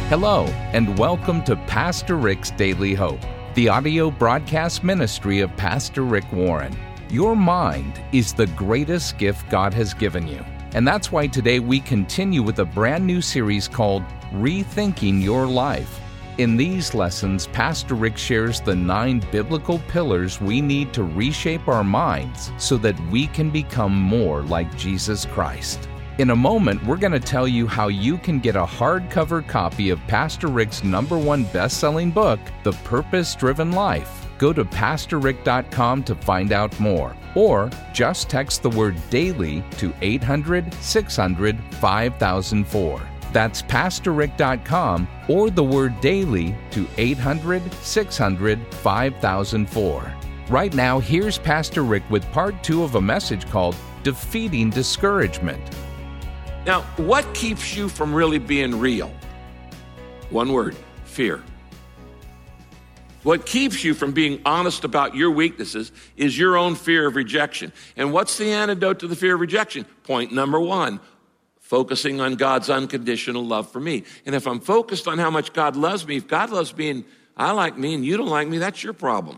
Hello, and welcome to Pastor Rick's Daily Hope, the audio broadcast ministry of Pastor Rick Warren. Your mind is the greatest gift God has given you. And that's why today we continue with a brand new series called Rethinking Your Life. In these lessons, Pastor Rick shares the 9 biblical pillars we need to reshape our minds so that we can become more like Jesus Christ. In a moment, we're going to tell you how you can get a hardcover copy of Pastor Rick's #1 best-selling book, The Purpose-Driven Life. Go to PastorRick.com to find out more, or just text the word DAILY to 800-600-5004. That's PastorRick.com or the word DAILY to 800-600-5004. Right now, here's Pastor Rick with part 2 of a message called Defeating Discouragement. Now, what keeps you from really being real? One word: fear. What keeps you from being honest about your weaknesses is your own fear of rejection. And what's the antidote to the fear of rejection? Point number 1, focusing on God's unconditional love for me. And if I'm focused on how much God loves me, if God loves me and I like me and you don't like me, that's your problem.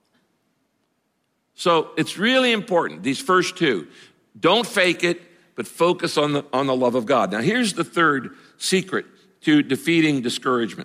So it's really important, these first 2. Don't fake it, but focus on the love of God. Now, here's the third secret to defeating discouragement.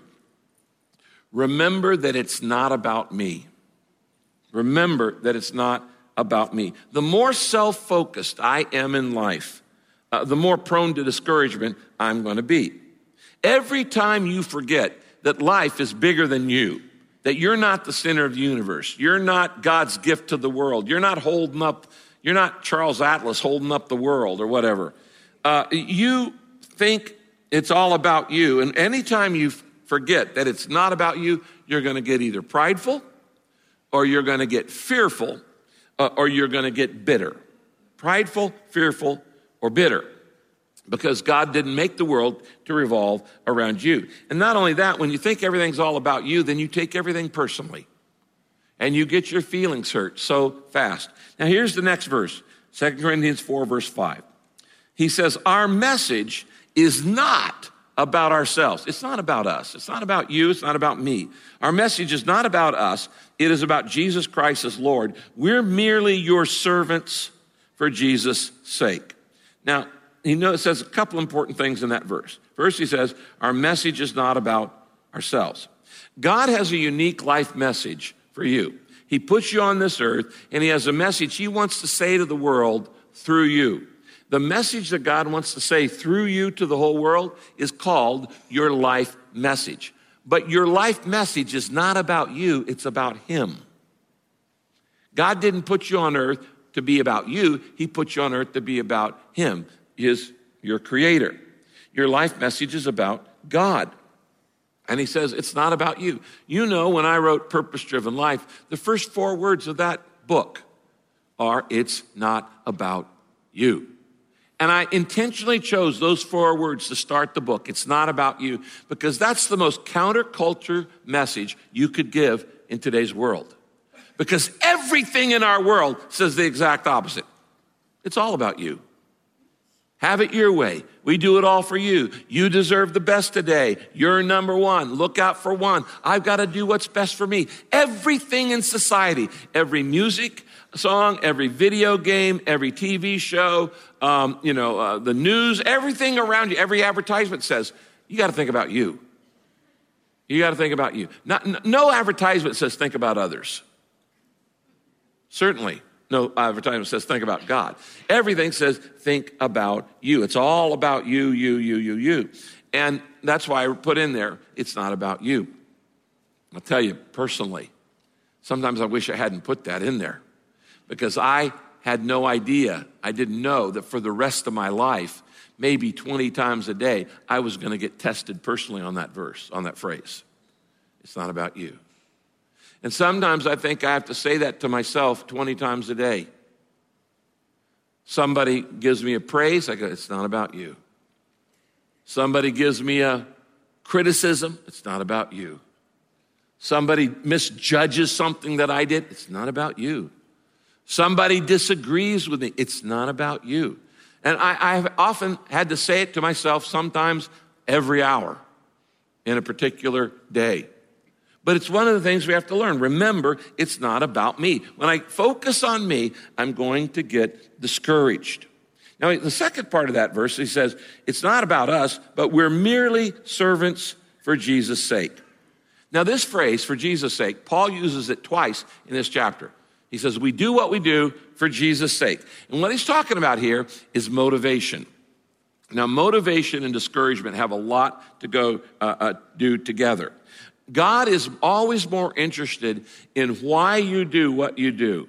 Remember that it's not about me. Remember that it's not about me. The more self-focused I am in life, the more prone to discouragement I'm going to be. Every time you forget that life is bigger than you, that you're not the center of the universe, you're not God's gift to the world, you're not Charles Atlas holding up the world or whatever. You think it's all about you. And anytime you forget that it's not about you, you're going to get either prideful or you're going to get fearful or you're going to get bitter. Prideful, fearful, or bitter. Because God didn't make the world to revolve around you. And not only that, when you think everything's all about you, then you take everything personally. And you get your feelings hurt so fast. Now here's the next verse, 2 Corinthians 4, verse 5. He says, our message is not about ourselves. It's not about us. It's not about you. It's not about me. Our message is not about us. It is about Jesus Christ as Lord. We're merely your servants for Jesus' sake. Now, it says a couple important things in that verse. First, he says, our message is not about ourselves. God has a unique life message for you. He puts you on this earth, and he has a message he wants to say to the world through you. The message that God wants to say through you to the whole world is called your life message. But your life message is not about you, it's about him. God didn't put you on earth to be about you. He put you on earth to be about him, your creator. Your life message is about God. And he says, it's not about you. You know, when I wrote Purpose-Driven Life, the first 4 words of that book are, it's not about you. And I intentionally chose those 4 words to start the book. It's not about you, because that's the most counterculture message you could give in today's world. Because everything in our world says the exact opposite. It's all about you. Have it your way. We do it all for you. You deserve the best today. You're number 1. Look out for 1. I've got to do what's best for me. Everything in society, every music song, every video game, every TV show, the news, everything around you, every advertisement says, you got to think about you. You got to think about you. No advertisement says think about others. Certainly. No advertisement says think about God. Everything says think about you. It's all about you, you. And that's why I put in there, it's not about you. I'll tell you personally, sometimes I wish I hadn't put that in there, because I had no idea. I didn't know that for the rest of my life, maybe 20 times a day, I was going to get tested personally on that verse, on that phrase. It's not about you. And sometimes I think I have to say that to myself 20 times a day. Somebody gives me a praise, I go, it's not about you. Somebody gives me a criticism, it's not about you. Somebody misjudges something that I did, it's not about you. Somebody disagrees with me, it's not about you. And I've often had to say it to myself, sometimes every hour. in a particular day. But it's one of the things we have to learn. Remember, it's not about me. When I focus on me, I'm going to get discouraged. Now, the second part of that verse, he says, it's not about us, but we're merely servants for Jesus' sake. Now, this phrase, for Jesus' sake, Paul uses it twice in this chapter. He says, we do what we do for Jesus' sake. And what he's talking about here is motivation. Now, motivation and discouragement have a lot to do together. God is always more interested in why you do what you do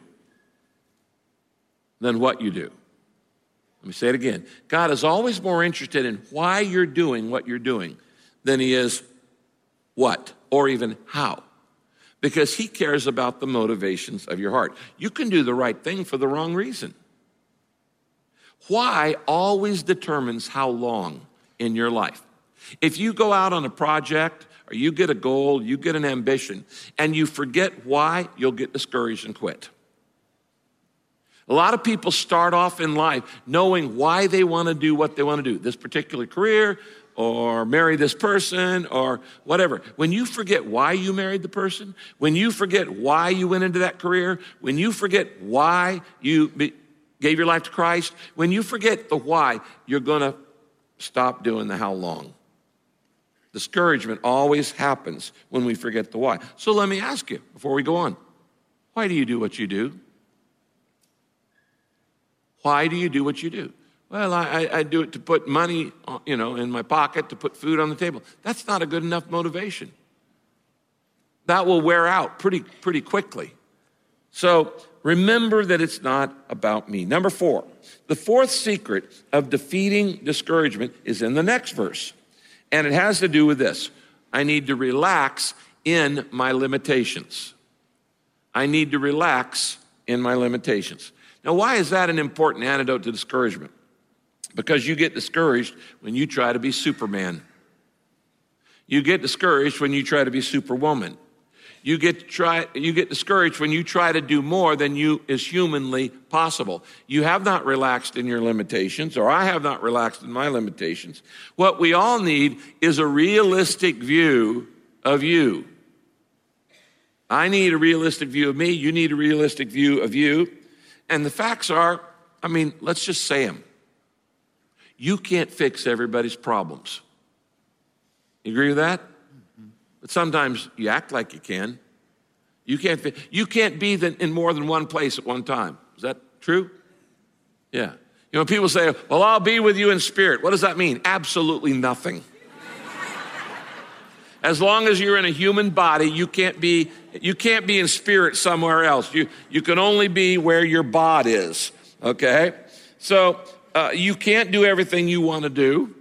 than what you do. Let me say it again. God is always more interested in why you're doing what you're doing than he is what or even how, because he cares about the motivations of your heart. You can do the right thing for the wrong reason. Why always determines how long in your life. If you go out on a project or you get a goal, you get an ambition, and you forget why, you'll get discouraged and quit. A lot of people start off in life knowing why they want to do what they want to do, this particular career, or marry this person, or whatever. When you forget why you married the person, when you forget why you went into that career, when you forget why you gave your life to Christ, when you forget the why, you're going to stop doing the how long. Discouragement always happens when we forget the why. So let me ask you before we go on, why do you do what you do? Why do you do what you do? Well, I do it to put money, in my pocket, to put food on the table. That's not a good enough motivation. That will wear out pretty quickly. So remember that it's not about me. Number 4, the fourth secret of defeating discouragement is in the next verse. And it has to do with this. I need to relax in my limitations. I need to relax in my limitations. Now, why is that an important antidote to discouragement? Because you get discouraged when you try to be Superman. You get discouraged when you try to be Superwoman. You get discouraged when you try to do more than is humanly possible. You have not relaxed in your limitations, or I have not relaxed in my limitations. What we all need is a realistic view of you. I need a realistic view of me. You need a realistic view of you. And the facts are, let's just say them. You can't fix everybody's problems. You agree with that? But sometimes you act like you can. You can't be in more than one place at one time. Is that true? Yeah. People say, well, I'll be with you in spirit. What does that mean? Absolutely nothing. As long as you're in a human body, you can't be in spirit somewhere else. You can only be where your bod is, okay? So you can't do everything you want to do.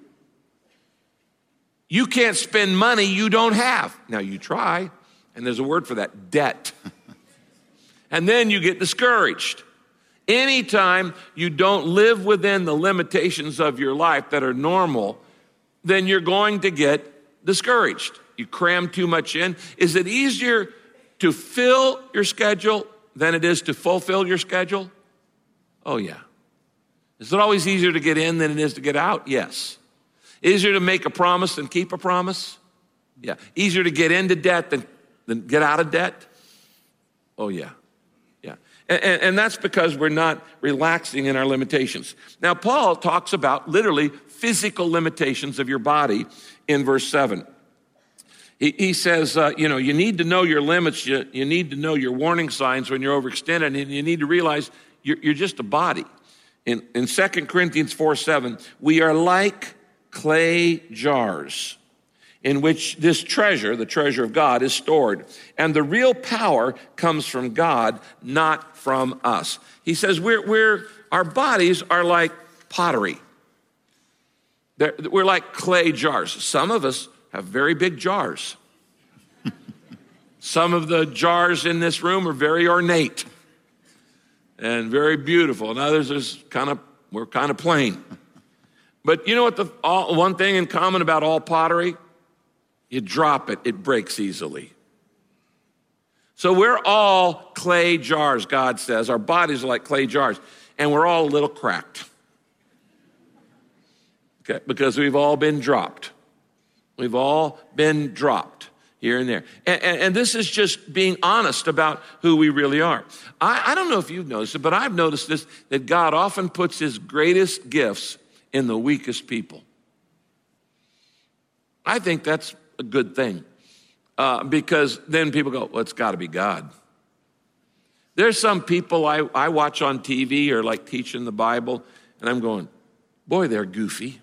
You can't spend money you don't have. Now, you try, and there's a word for that, debt. And then you get discouraged. Anytime you don't live within the limitations of your life that are normal, then you're going to get discouraged. You cram too much in. Is it easier to fill your schedule than it is to fulfill your schedule? Oh, yeah. Is it always easier to get in than it is to get out? Yes. Easier to make a promise than keep a promise? Yeah. Easier to get into debt than get out of debt? Oh, yeah. Yeah. And that's because we're not relaxing in our limitations. Now, Paul talks about literally physical limitations of your body in verse 7. He says, you need to know your limits. You need to know your warning signs when you're overextended, and you need to realize you're just a body. In 2 Corinthians 4:7, we are like clay jars in which this treasure, the treasure of God, is stored. And the real power comes from God, not from us. He says our bodies are like pottery. We're like clay jars. Some of us have very big jars. Some of the jars in this room are very ornate and very beautiful, and others we're kind of plain. But you know what one thing in common about all pottery? You drop it, it breaks easily. So we're all clay jars, God says. Our bodies are like clay jars, and we're all a little cracked. Okay, because we've all been dropped. We've all been dropped here and there. And this is just being honest about who we really are. I don't know if you've noticed it, but I've noticed this, that God often puts his greatest gifts in the weakest people. I think that's a good thing because then people go, well, it's got to be God. There's some people I watch on TV or like teaching the Bible, and I'm going, boy, they're goofy.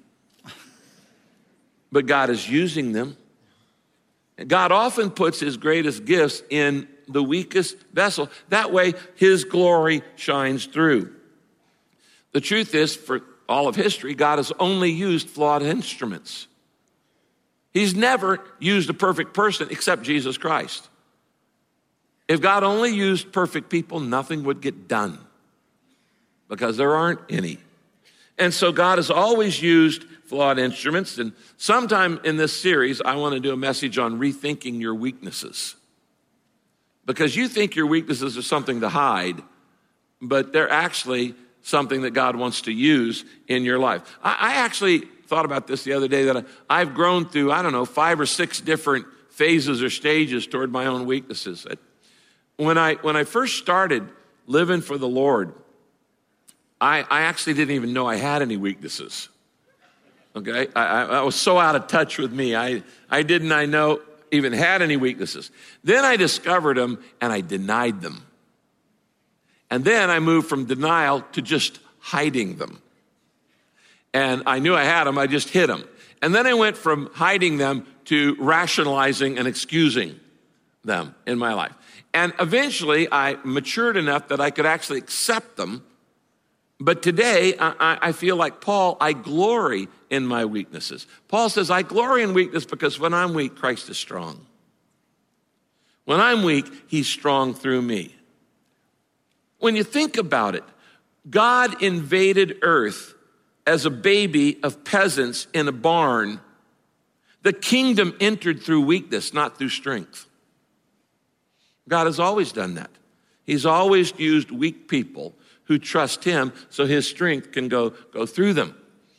But God is using them. God often puts his greatest gifts in the weakest vessel. That way, his glory shines through. The truth is, for all of history, God has only used flawed instruments. He's never used a perfect person except Jesus Christ. If God only used perfect people, nothing would get done because there aren't any. And so God has always used flawed instruments. And sometime in this series, I want to do a message on rethinking your weaknesses. Because you think your weaknesses are something to hide, but they're actually something that God wants to use in your life. I actually thought about this the other day, that I've grown through, 5 or 6 different phases or stages toward my own weaknesses. When I first started living for the Lord, I actually didn't even know I had any weaknesses. Okay, I was so out of touch with me. I didn't even had any weaknesses. Then I discovered them and I denied them. And then I moved from denial to just hiding them. And I knew I had them, I just hid them. And then I went from hiding them to rationalizing and excusing them in my life. And eventually I matured enough that I could actually accept them. But today, I feel like Paul, I glory in my weaknesses. Paul says, I glory in weakness because when I'm weak, Christ is strong. When I'm weak, he's strong through me. When you think about it, God invaded earth as a baby of peasants in a barn. The kingdom entered through weakness, not through strength. God has always done that. He's always used weak people who trust him so his strength can go through them.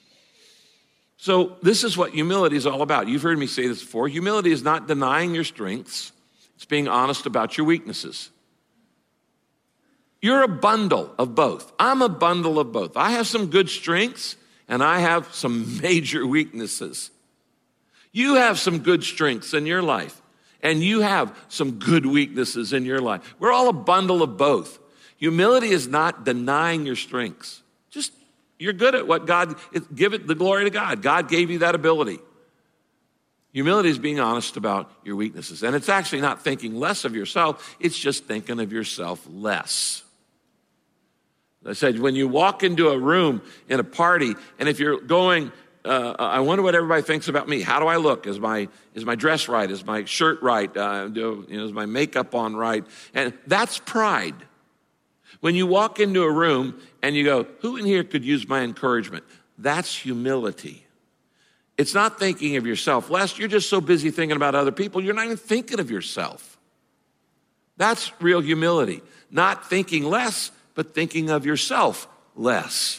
So this is what humility is all about. You've heard me say this before. Humility is not denying your strengths. It's being honest about your weaknesses. You're a bundle of both. I'm a bundle of both. I have some good strengths and I have some major weaknesses. You have some good strengths in your life and you have some good weaknesses in your life. We're all a bundle of both. Humility is not denying your strengths. Just, you're good at what God, give it the glory to God. God gave you that ability. Humility is being honest about your weaknesses. And it's actually not thinking less of yourself. It's just thinking of yourself less. I said, when you walk into a room in a party, and if you're going, I wonder what everybody thinks about me. How do I look? Is my dress right? Is my shirt right? Is my makeup on right? And that's pride. When you walk into a room and you go, who in here could use my encouragement? That's humility. It's not thinking of yourself less. You're just so busy thinking about other people, you're not even thinking of yourself. That's real humility. Not thinking less, but thinking of yourself less.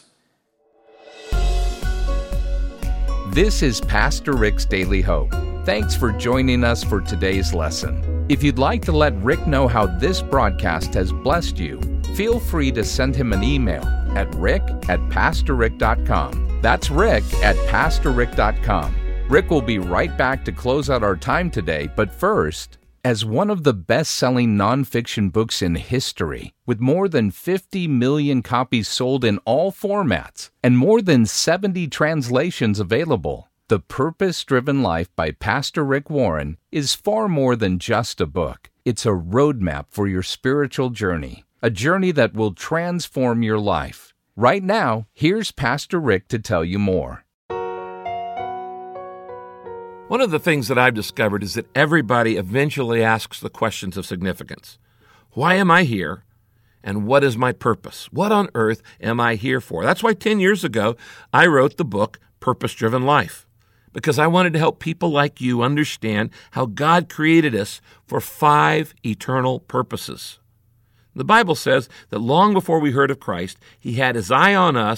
This is Pastor Rick's Daily Hope. Thanks for joining us for today's lesson. If you'd like to let Rick know how this broadcast has blessed you, feel free to send him an email at rick@pastorrick.com. That's rick@pastorrick.com. Rick will be right back to close out our time today, but first, as one of the best-selling nonfiction books in history, with more than 50 million copies sold in all formats and more than 70 translations available, The Purpose-Driven Life by Pastor Rick Warren is far more than just a book. It's a roadmap for your spiritual journey, a journey that will transform your life. Right now, here's Pastor Rick to tell you more. One of the things that I've discovered is that everybody eventually asks the questions of significance. Why am I here? And what is my purpose? What on earth am I here for? That's why 10 years ago, I wrote the book, Purpose-Driven Life, because I wanted to help people like you understand how God created us for 5 eternal purposes. The Bible says that long before we heard of Christ, he had his eye on us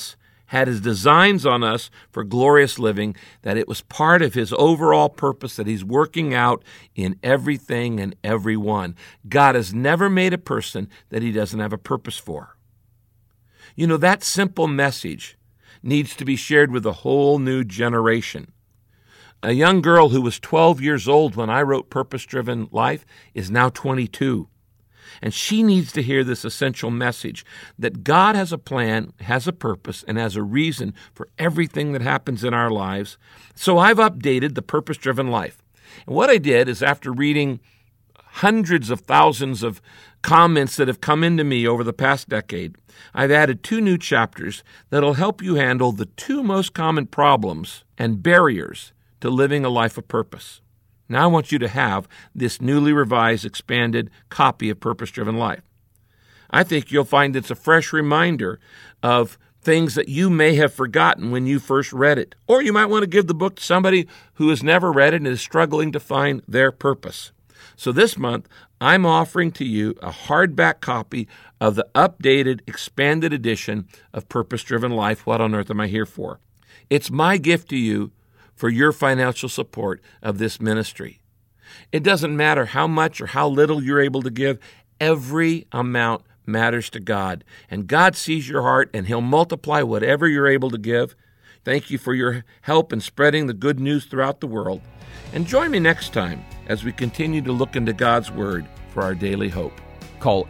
had his designs on us for glorious living, that it was part of his overall purpose that he's working out in everything and everyone. God has never made a person that he doesn't have a purpose for. You know, that simple message needs to be shared with a whole new generation. A young girl who was 12 years old when I wrote Purpose-Driven Life is now 22. And she needs to hear this essential message that God has a plan, has a purpose, and has a reason for everything that happens in our lives. So I've updated the Purpose-Driven Life. And what I did is, after reading hundreds of thousands of comments that have come into me over the past decade, I've added 2 new chapters that'll help you handle the 2 most common problems and barriers to living a life of purpose. Now I want you to have this newly revised, expanded copy of Purpose-Driven Life. I think you'll find it's a fresh reminder of things that you may have forgotten when you first read it. Or you might want to give the book to somebody who has never read it and is struggling to find their purpose. So this month, I'm offering to you a hardback copy of the updated, expanded edition of Purpose-Driven Life, What on Earth Am I Here For? It's my gift to you for your financial support of this ministry. It doesn't matter how much or how little you're able to give. Every amount matters to God. And God sees your heart, and he'll multiply whatever you're able to give. Thank you for your help in spreading the good news throughout the world. And join me next time as we continue to look into God's Word for our daily hope. Call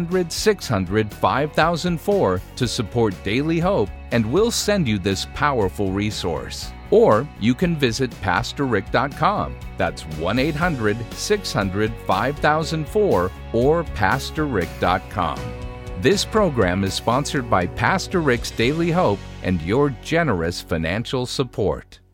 800-600-5004 to support Daily Hope, and we'll send you this powerful resource. Or you can visit PastorRick.com. That's 1-800-600-5004 or PastorRick.com. This program is sponsored by Pastor Rick's Daily Hope and your generous financial support.